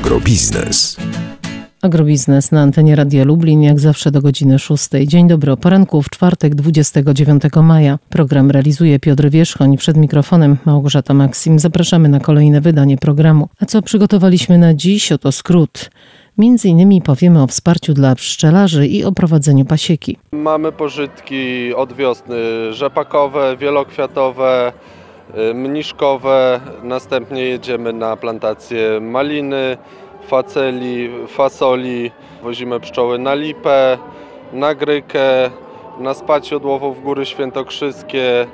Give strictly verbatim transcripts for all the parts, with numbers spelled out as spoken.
Agrobiznes. Agrobiznes na antenie Radia Lublin, jak zawsze do godziny szóstej. Dzień dobry, o poranku w czwartek dwudziestego dziewiątego maja. Program realizuje Piotr Wierzchoń, przed mikrofonem Małgorzata Maksim. Zapraszamy na kolejne wydanie programu. A co przygotowaliśmy na dziś? Oto skrót. Między innymi powiemy o wsparciu dla pszczelarzy i o prowadzeniu pasieki. Mamy pożytki od wiosny rzepakowe, wielokwiatowe, mniszkowe. Następnie jedziemy na plantację maliny, faceli, fasoli. Wozimy pszczoły na Lipę, na Grykę, na Spacie Odłowów Góry Świętokrzyskie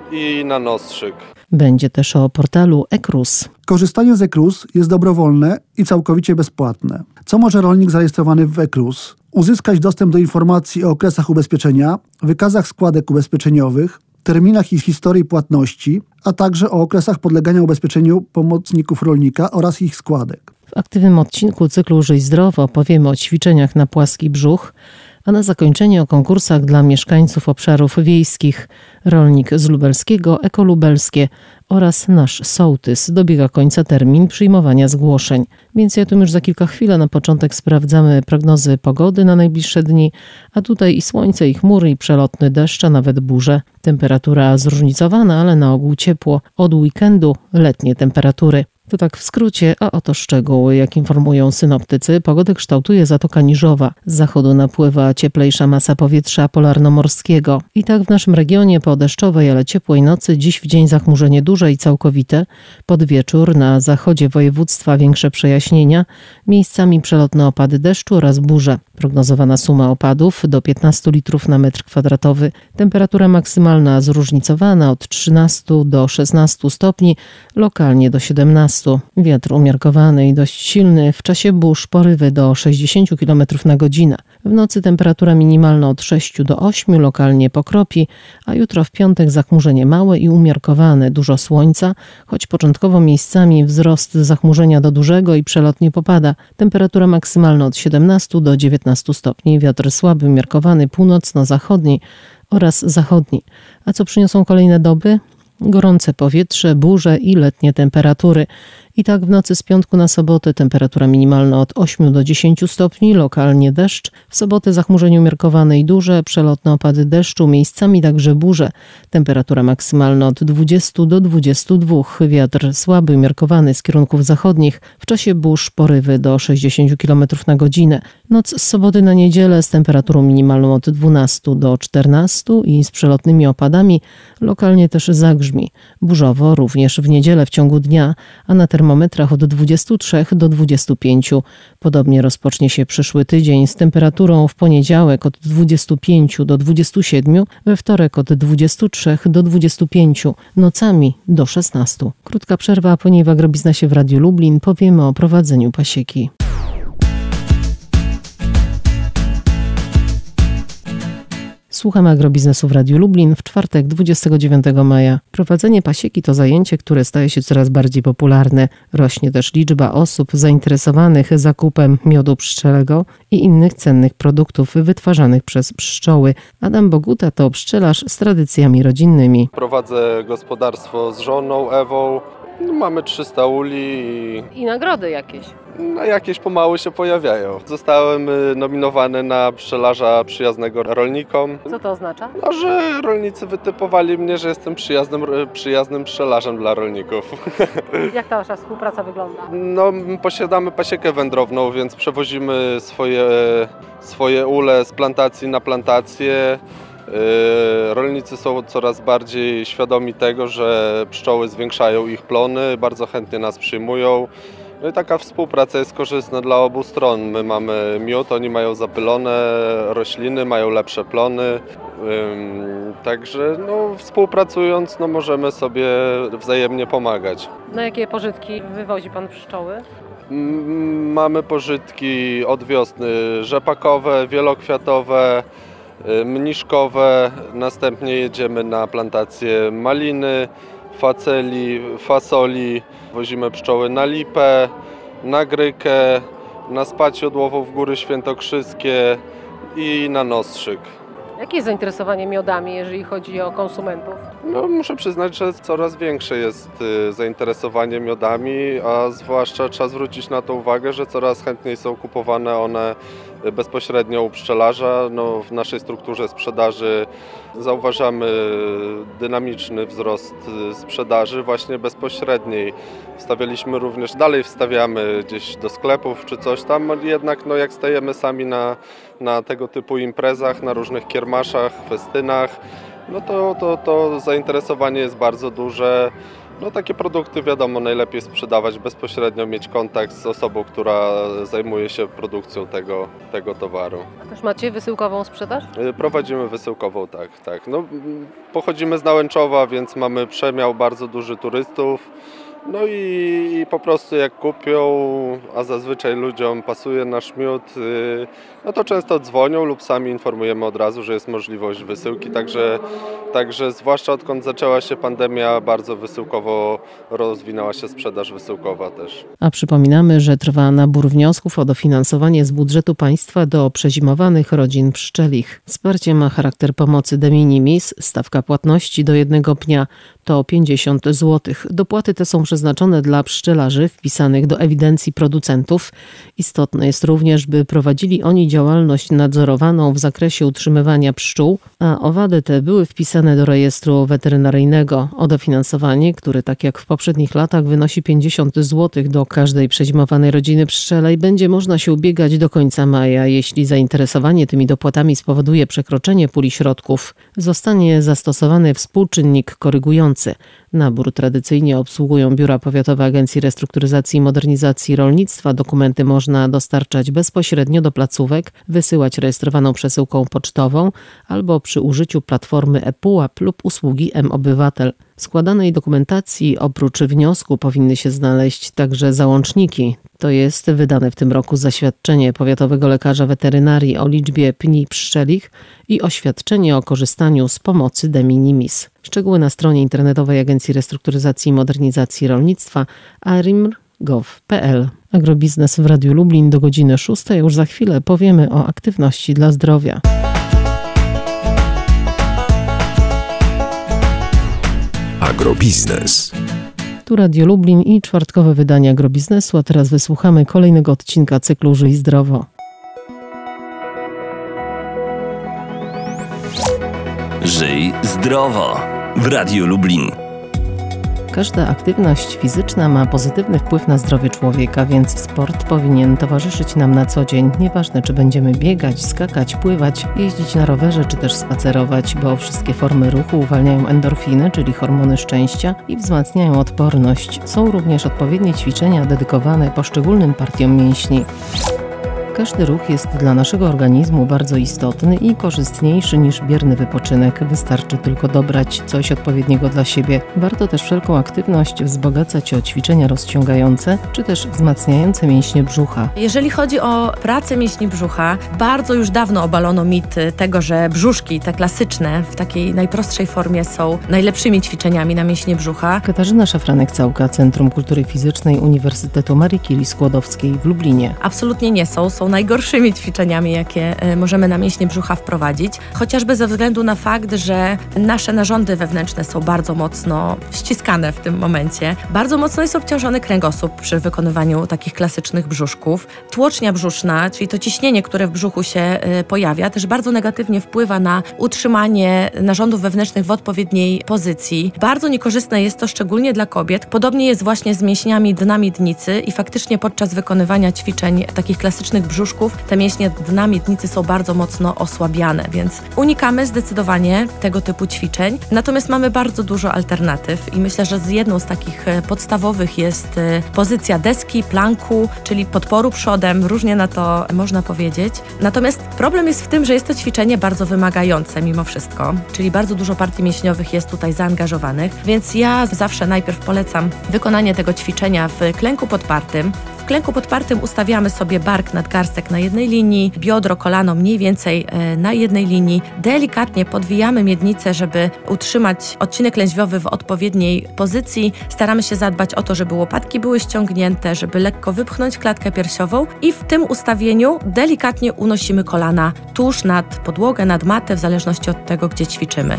i na Nostrzyk. Będzie też o portalu eKRUS. Korzystanie z eKRUS jest dobrowolne i całkowicie bezpłatne. Co może rolnik zarejestrowany w eKRUS? Uzyskać dostęp do informacji o okresach ubezpieczenia, wykazach składek ubezpieczeniowych, terminach i historii płatności, a także o okresach podlegania ubezpieczeniu pomocników rolnika oraz ich składek. W aktywnym odcinku cyklu Żyj Zdrowo powiemy o ćwiczeniach na płaski brzuch, a na zakończenie o konkursach dla mieszkańców obszarów wiejskich. Rolnik z Lubelskiego, Ekolubelskie oraz nasz sołtys. Dobiega końca termin przyjmowania zgłoszeń. Więc ja tu już za kilka chwil, a na początek sprawdzamy prognozy pogody na najbliższe dni, a tutaj i słońce, i chmury, i przelotny deszcz, a nawet burze. Temperatura zróżnicowana, ale na ogół ciepło. Od weekendu letnie temperatury. To tak w skrócie, a oto szczegóły. Jak informują synoptycy, pogodę kształtuje Zatoka Niżowa. Z zachodu napływa cieplejsza masa powietrza polarnomorskiego. I tak w naszym regionie po deszczowej, ale ciepłej nocy, dziś w dzień zachmurzenie duże i całkowite. Pod wieczór na zachodzie województwa większe przejaśnienia, miejscami przelotne opady deszczu oraz burze. Prognozowana suma opadów do piętnastu litrów na metr kwadratowy. Temperatura maksymalna zróżnicowana od trzynastu do szesnastu stopni, lokalnie do siedemnastu. Wiatr umiarkowany i dość silny, w czasie burz porywy do sześćdziesięciu kilometrów na godzinę. W nocy temperatura minimalna od sześciu do ośmiu, lokalnie pokropi, a jutro w piątek zachmurzenie małe i umiarkowane, dużo słońca, choć początkowo miejscami wzrost zachmurzenia do dużego i przelotnie popada. Temperatura maksymalna od siedemnastu do dziewiętnastu stopni, wiatr słaby, umiarkowany, północno-zachodni oraz zachodni. A co przyniosą kolejne doby? Gorące powietrze, burze i letnie temperatury. I tak w nocy z piątku na sobotę temperatura minimalna od ośmiu do dziesięciu stopni, lokalnie deszcz. W sobotę zachmurzenie umiarkowane i duże, przelotne opady deszczu, miejscami także burze. Temperatura maksymalna od dwudziestu do dwudziestu dwóch. Wiatr słaby, umiarkowany z kierunków zachodnich. W czasie burz porywy do sześćdziesięciu kilometrów na godzinę. Noc z soboty na niedzielę z temperaturą minimalną od dwunastu do czternastu i z przelotnymi opadami. Lokalnie też zagrzmi. Burzowo również w niedzielę w ciągu dnia, a na termometrach od dwudziestu trzech do dwudziestu pięciu. Podobnie rozpocznie się przyszły tydzień z temperaturą w poniedziałek od dwudziestu pięciu do dwudziestu siedmiu, we wtorek od dwudziestu trzech do dwudziestu pięciu, nocami do szesnastu. Krótka przerwa, a po niej w Agrobiznesie w Radiu Lublin powiemy o prowadzeniu pasieki. Słuchamy Agrobiznesu w Radiu Lublin w czwartek dwudziestego dziewiątego maja. Prowadzenie pasieki to zajęcie, które staje się coraz bardziej popularne. Rośnie też liczba osób zainteresowanych zakupem miodu pszczelego i innych cennych produktów wytwarzanych przez pszczoły. Adam Boguta to pszczelarz z tradycjami rodzinnymi. Prowadzę gospodarstwo z żoną Ewą. Mamy trzysta uli i... I nagrody jakieś. No, jakieś pomału się pojawiają. Zostałem nominowany na pszczelarza przyjaznego rolnikom. Co to oznacza? No, że rolnicy wytypowali mnie, że jestem przyjaznym, przyjaznym pszczelarzem dla rolników. Jak ta wasza współpraca wygląda? No, posiadamy pasiekę wędrowną, więc przewozimy swoje, swoje ule z plantacji na plantację. Rolnicy są coraz bardziej świadomi tego, że pszczoły zwiększają ich plony, bardzo chętnie nas przyjmują. No i taka współpraca jest korzystna dla obu stron. My mamy miód, oni mają zapylone rośliny, mają lepsze plony. Także no, współpracując no, możemy sobie wzajemnie pomagać. Na jakie pożytki wywozi pan pszczoły? Mamy pożytki od wiosny rzepakowe, wielokwiatowe, mniszkowe. Następnie jedziemy na plantację maliny, faceli, fasoli. Wozimy pszczoły na Lipę, na Grykę, na Spacie Odłowów Góry Świętokrzyskie i na Nostrzyk. Jakie jest zainteresowanie miodami, jeżeli chodzi o konsumentów? No, muszę przyznać, że coraz większe jest zainteresowanie miodami, a zwłaszcza trzeba zwrócić na to uwagę, że coraz chętniej są kupowane one bezpośrednio u pszczelarza. No, w naszej strukturze sprzedaży zauważamy dynamiczny wzrost sprzedaży właśnie bezpośredniej. Wstawialiśmy również, dalej wstawiamy gdzieś do sklepów czy coś tam, jednak no, jak stajemy sami na, na tego typu imprezach, na różnych kiermaszach, festynach, no to, to, to zainteresowanie jest bardzo duże. No takie produkty wiadomo najlepiej sprzedawać bezpośrednio, mieć kontakt z osobą, która zajmuje się produkcją tego, tego towaru. A też macie wysyłkową sprzedaż? Prowadzimy wysyłkową, tak, tak. No, pochodzimy z Nałęczowa, więc mamy przemiał bardzo duży turystów. No i, i po prostu jak kupią, a zazwyczaj ludziom pasuje nasz miód, yy, no to często dzwonią lub sami informujemy od razu, że jest możliwość wysyłki, także, także zwłaszcza odkąd zaczęła się pandemia, bardzo wysyłkowo rozwinęła się sprzedaż wysyłkowa też. A przypominamy, że trwa nabór wniosków o dofinansowanie z budżetu państwa do przezimowanych rodzin pszczelich. Wsparcie ma charakter pomocy de minimis, stawka płatności do jednego pnia to pięćdziesiąt złotych. Dopłaty te są przeznaczone dla pszczelarzy wpisanych do ewidencji producentów. Istotne jest również, by prowadzili oni działalność nadzorowaną w zakresie utrzymywania pszczół, a owady te były wpisane do rejestru weterynaryjnego. O dofinansowanie, które tak jak w poprzednich latach wynosi pięćdziesiąt złotych do każdej przezimowanej rodziny pszczelej, będzie można się ubiegać do końca maja. Jeśli zainteresowanie tymi dopłatami spowoduje przekroczenie puli środków, zostanie zastosowany współczynnik korygujący. Nabór tradycyjnie obsługują biura powiatowe Agencji Restrukturyzacji i Modernizacji Rolnictwa. Dokumenty można dostarczać bezpośrednio do placówek, wysyłać rejestrowaną przesyłką pocztową albo przy użyciu platformy ePUAP lub usługi mObywatel. W składanej dokumentacji oprócz wniosku powinny się znaleźć także załączniki. To jest wydane w tym roku zaświadczenie powiatowego lekarza weterynarii o liczbie pni pszczelich i oświadczenie o korzystaniu z pomocy de minimis. Szczegóły na stronie internetowej Agencji Restrukturyzacji i Modernizacji Rolnictwa a r i m kropka gov kropka p l. Agrobiznes w Radiu Lublin do godziny szóstej. Już za chwilę powiemy o aktywności dla zdrowia. Agrobiznes. Tu Radio Lublin i czwartkowe wydanie Agrobiznesu, a teraz wysłuchamy kolejnego odcinka cyklu Żyj Zdrowo. Żyj zdrowo w Radiu Lublin. Każda aktywność fizyczna ma pozytywny wpływ na zdrowie człowieka, więc sport powinien towarzyszyć nam na co dzień. Nieważne, czy będziemy biegać, skakać, pływać, jeździć na rowerze, czy też spacerować, bo wszystkie formy ruchu uwalniają endorfiny, czyli hormony szczęścia i wzmacniają odporność. Są również odpowiednie ćwiczenia dedykowane poszczególnym partiom mięśni. Każdy ruch jest dla naszego organizmu bardzo istotny i korzystniejszy niż bierny wypoczynek. Wystarczy tylko dobrać coś odpowiedniego dla siebie. Warto też wszelką aktywność wzbogacać o ćwiczenia rozciągające, czy też wzmacniające mięśnie brzucha. Jeżeli chodzi o pracę mięśni brzucha, bardzo już dawno obalono mit tego, że brzuszki, te klasyczne, w takiej najprostszej formie są najlepszymi ćwiczeniami na mięśnie brzucha. Katarzyna Szafranek-Całka, Centrum Kultury Fizycznej Uniwersytetu Marii Curie Skłodowskiej w Lublinie. Absolutnie nie są. Są najgorszymi ćwiczeniami, jakie możemy na mięśnie brzucha wprowadzić, chociażby ze względu na fakt, że nasze narządy wewnętrzne są bardzo mocno ściskane w tym momencie. Bardzo mocno jest obciążony kręgosłup przy wykonywaniu takich klasycznych brzuszków. Tłocznia brzuszna, czyli to ciśnienie, które w brzuchu się pojawia, też bardzo negatywnie wpływa na utrzymanie narządów wewnętrznych w odpowiedniej pozycji. Bardzo niekorzystne jest to szczególnie dla kobiet. Podobnie jest właśnie z mięśniami dna miednicy i faktycznie podczas wykonywania ćwiczeń takich klasycznych brzuszków te mięśnie dna miednicy są bardzo mocno osłabiane, więc unikamy zdecydowanie tego typu ćwiczeń. Natomiast mamy bardzo dużo alternatyw i myślę, że z jedną z takich podstawowych jest pozycja deski, planku, czyli podporu przodem, różnie na to można powiedzieć. Natomiast problem jest w tym, że jest to ćwiczenie bardzo wymagające mimo wszystko, czyli bardzo dużo partii mięśniowych jest tutaj zaangażowanych, więc ja zawsze najpierw polecam wykonanie tego ćwiczenia w klęku podpartym, w klęku podpartym ustawiamy sobie bark, nadgarstek na jednej linii, biodro, kolano mniej więcej na jednej linii. Delikatnie podwijamy miednicę, żeby utrzymać odcinek lędźwiowy w odpowiedniej pozycji. Staramy się zadbać o to, żeby łopatki były ściągnięte, żeby lekko wypchnąć klatkę piersiową i w tym ustawieniu delikatnie unosimy kolana tuż nad podłogę, nad matę, w zależności od tego, gdzie ćwiczymy.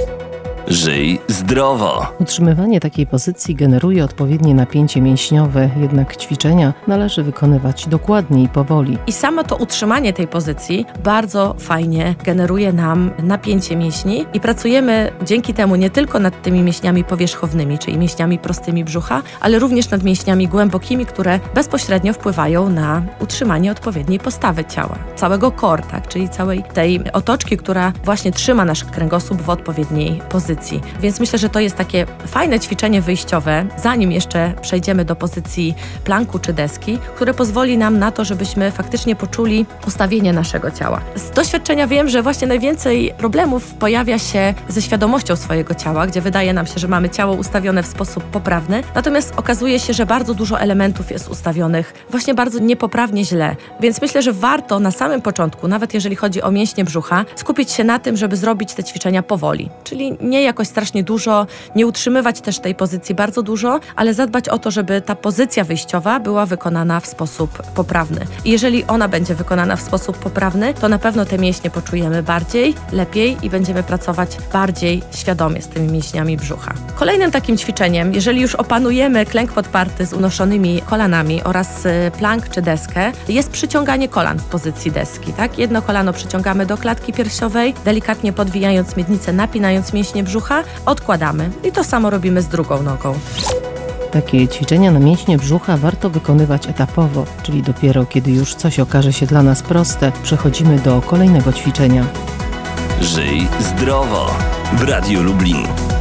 Żyj zdrowo. Utrzymywanie takiej pozycji generuje odpowiednie napięcie mięśniowe, jednak ćwiczenia należy wykonywać dokładnie i powoli. I samo to utrzymanie tej pozycji bardzo fajnie generuje nam napięcie mięśni i pracujemy dzięki temu nie tylko nad tymi mięśniami powierzchownymi, czyli mięśniami prostymi brzucha, ale również nad mięśniami głębokimi, które bezpośrednio wpływają na utrzymanie odpowiedniej postawy ciała, całego core, tak, czyli całej tej otoczki, która właśnie trzyma nasz kręgosłup w odpowiedniej pozycji. Więc myślę, że to jest takie fajne ćwiczenie wyjściowe, zanim jeszcze przejdziemy do pozycji planku czy deski, które pozwoli nam na to, żebyśmy faktycznie poczuli ustawienie naszego ciała. Z doświadczenia wiem, że właśnie najwięcej problemów pojawia się ze świadomością swojego ciała, gdzie wydaje nam się, że mamy ciało ustawione w sposób poprawny, natomiast okazuje się, że bardzo dużo elementów jest ustawionych właśnie bardzo niepoprawnie źle. Więc myślę, że warto na samym początku, nawet jeżeli chodzi o mięśnie brzucha, skupić się na tym, żeby zrobić te ćwiczenia powoli, czyli nie jakoś strasznie dużo, nie utrzymywać też tej pozycji bardzo dużo, ale zadbać o to, żeby ta pozycja wyjściowa była wykonana w sposób poprawny. I jeżeli ona będzie wykonana w sposób poprawny, to na pewno te mięśnie poczujemy bardziej, lepiej i będziemy pracować bardziej świadomie z tymi mięśniami brzucha. Kolejnym takim ćwiczeniem, jeżeli już opanujemy klęk podparty z unoszonymi kolanami oraz plank czy deskę, jest przyciąganie kolan w pozycji deski. Tak? Jedno kolano przyciągamy do klatki piersiowej, delikatnie podwijając miednicę, napinając mięśnie brzucha, odkładamy i to samo robimy z drugą nogą. Takie ćwiczenia na mięśnie brzucha warto wykonywać etapowo, czyli dopiero kiedy już coś okaże się dla nas proste, przechodzimy do kolejnego ćwiczenia. Żyj zdrowo w Radiu Lublin.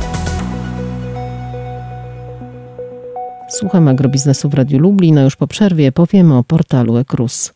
Słucham agrobiznesu w Radiu Lublin, a już po przerwie powiemy o portalu eKrus.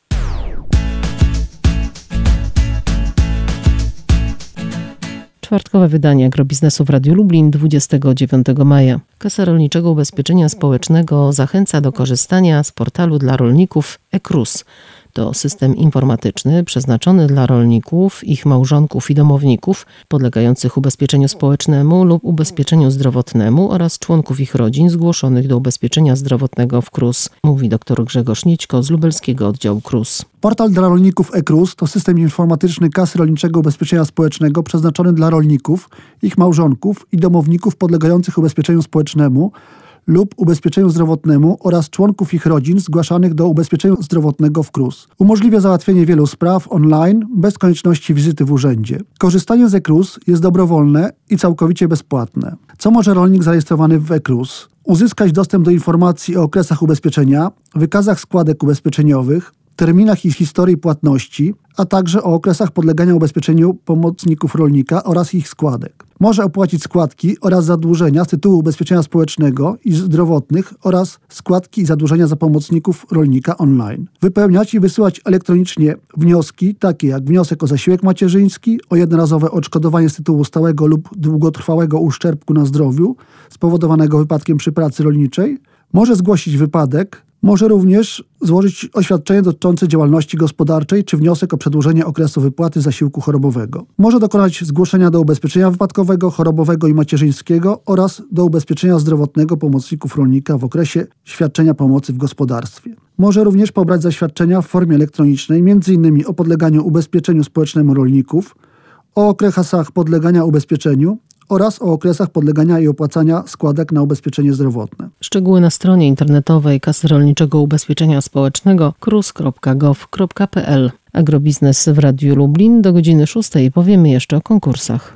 Czwartkowe wydanie agrobiznesu w Radiu Lublin dwudziestego dziewiątego maja. Kasa Rolniczego Ubezpieczenia Społecznego zachęca do korzystania z portalu dla rolników eKrus. To system informatyczny przeznaczony dla rolników, ich małżonków i domowników podlegających ubezpieczeniu społecznemu lub ubezpieczeniu zdrowotnemu oraz członków ich rodzin zgłoszonych do ubezpieczenia zdrowotnego w KRUS, mówi dr Grzegorz Niedźko z lubelskiego oddziału KRUS. Portal dla rolników eKrus to system informatyczny Kasy Rolniczego Ubezpieczenia Społecznego przeznaczony dla rolników, ich małżonków i domowników podlegających ubezpieczeniu społecznemu lub ubezpieczeniu zdrowotnemu oraz członków ich rodzin zgłaszanych do ubezpieczenia zdrowotnego w KRUS. Umożliwia załatwienie wielu spraw online bez konieczności wizyty w urzędzie. Korzystanie z eKrus jest dobrowolne i całkowicie bezpłatne. Co może rolnik zarejestrowany w eKrus? Uzyskać dostęp do informacji o okresach ubezpieczenia, wykazach składek ubezpieczeniowych, terminach i historii płatności, a także o okresach podlegania ubezpieczeniu pomocników rolnika oraz ich składek. Może opłacić składki oraz zadłużenia z tytułu ubezpieczenia społecznego i zdrowotnych oraz składki i zadłużenia za pomocników rolnika online. Wypełniać i wysyłać elektronicznie wnioski takie jak wniosek o zasiłek macierzyński, o jednorazowe odszkodowanie z tytułu stałego lub długotrwałego uszczerbku na zdrowiu spowodowanego wypadkiem przy pracy rolniczej. Może zgłosić wypadek. Może również złożyć oświadczenie dotyczące działalności gospodarczej czy wniosek o przedłużenie okresu wypłaty zasiłku chorobowego. Może dokonać zgłoszenia do ubezpieczenia wypadkowego, chorobowego i macierzyńskiego oraz do ubezpieczenia zdrowotnego pomocników rolnika w okresie świadczenia pomocy w gospodarstwie. Może również pobrać zaświadczenia w formie elektronicznej, między innymi o podleganiu ubezpieczeniu społecznemu rolników, o okresach podlegania ubezpieczeniu oraz o okresach podlegania i opłacania składek na ubezpieczenie zdrowotne. Szczegóły na stronie internetowej Kasy Rolniczego Ubezpieczenia Społecznego krus kropka gov kropka p l. Agrobiznes w Radiu Lublin do godziny szóstej powiemy jeszcze o konkursach.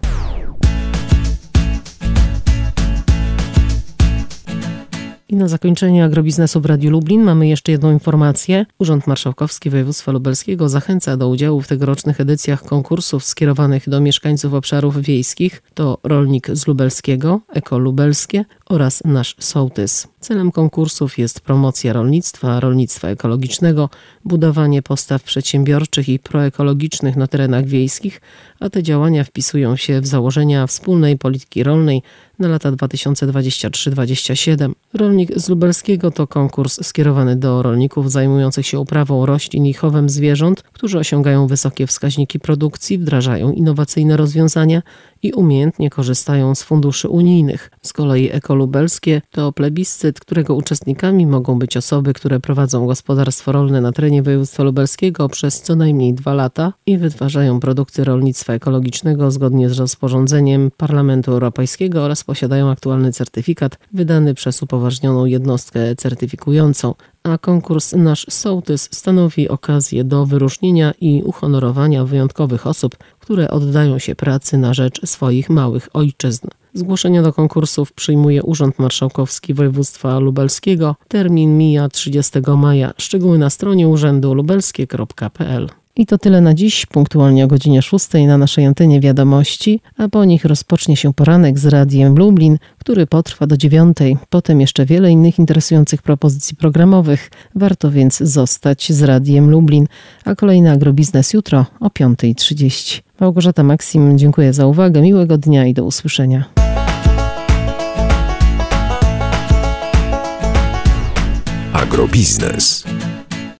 I na zakończenie agrobiznesu w Radiu Lublin mamy jeszcze jedną informację. Urząd Marszałkowski Województwa Lubelskiego zachęca do udziału w tegorocznych edycjach konkursów skierowanych do mieszkańców obszarów wiejskich. To Rolnik z Lubelskiego, Eko Lubelskie oraz Nasz Sołtys. Celem konkursów jest promocja rolnictwa, rolnictwa ekologicznego, budowanie postaw przedsiębiorczych i proekologicznych na terenach wiejskich, a te działania wpisują się w założenia wspólnej polityki rolnej na lata dwa tysiące dwudziesty trzeci do dwudziestego siódmego. Rolnik z Lubelskiego to konkurs skierowany do rolników zajmujących się uprawą roślin i chowem zwierząt, którzy osiągają wysokie wskaźniki produkcji, wdrażają innowacyjne rozwiązania i umiejętnie korzystają z funduszy unijnych. Z kolei Ekolubelskie to plebiscyt, którego uczestnikami mogą być osoby, które prowadzą gospodarstwo rolne na terenie województwa lubelskiego przez co najmniej dwa lata i wytwarzają produkty rolnictwa ekologicznego zgodnie z rozporządzeniem Parlamentu Europejskiego oraz posiadają aktualny certyfikat wydany przez upoważnioną jednostkę certyfikującą. A konkurs Nasz Sołtys stanowi okazję do wyróżnienia i uhonorowania wyjątkowych osób, które oddają się pracy na rzecz swoich małych ojczyzn. Zgłoszenia do konkursów przyjmuje Urząd Marszałkowski Województwa Lubelskiego. Termin mija trzydziestego maja. Szczegóły na stronie urzędu lubelskie kropka p l. I to tyle na dziś, punktualnie o godzinie szóstej na naszej antenie wiadomości, a po nich rozpocznie się poranek z Radiem Lublin, który potrwa do dziewiątej. Potem jeszcze wiele innych interesujących propozycji programowych. Warto więc zostać z Radiem Lublin, a kolejny agrobiznes jutro o piąta trzydzieści. Małgorzata Maksim, dziękuję za uwagę, miłego dnia i do usłyszenia. Agrobiznes.